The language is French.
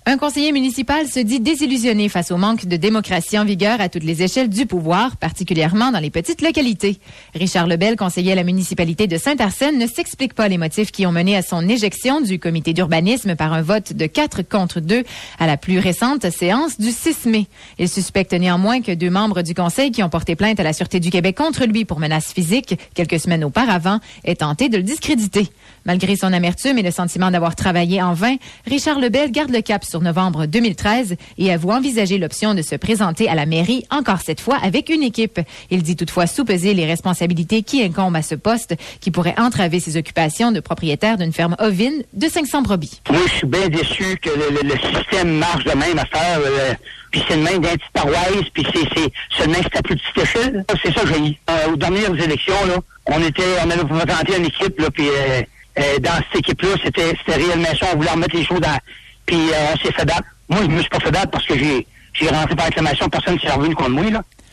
Un conseiller municipal se dit désillusionné face au manque de démocratie en vigueur à toutes les échelles du pouvoir, particulièrement dans les petites localités. Richard Lebel, conseiller à la municipalité de Saint-Arsène, ne s'explique pas les motifs qui ont mené à son éjection du comité d'urbanisme par un vote de 4 contre 2 à la plus récente séance du 6 mai. Il suspecte néanmoins que 2 membres du conseil qui ont porté plainte à la Sûreté du Québec contre lui pour menaces physiques quelques semaines auparavant aient tenté de le discréditer. Malgré son amertume et le sentiment d'avoir travaillé en vain, Richard Lebel garde le cap sur novembre 2013 et avoue envisager l'option de se présenter à la mairie, encore cette fois avec une équipe. Il dit toutefois sous-peser les responsabilités qui incombent à ce poste, qui pourrait entraver ses occupations de propriétaire d'une ferme ovine de 500 brebis. Moi, je suis bien déçu que le système marche de même affaire. Puis c'est le même d'un petit paroisse, puis c'est seulement c'est à plus petite échelle. C'est ça que j'ai dit. Aux dernières élections, là, on avait présenté une équipe, là, puis dans cette équipe-là, c'était réellement ça. On voulait remettre les choses puis on s'est fait battre. Moi, je me suis pas fait battre parce que j'ai rentré par acclamation, personne ne s'est revenu contre moi, là.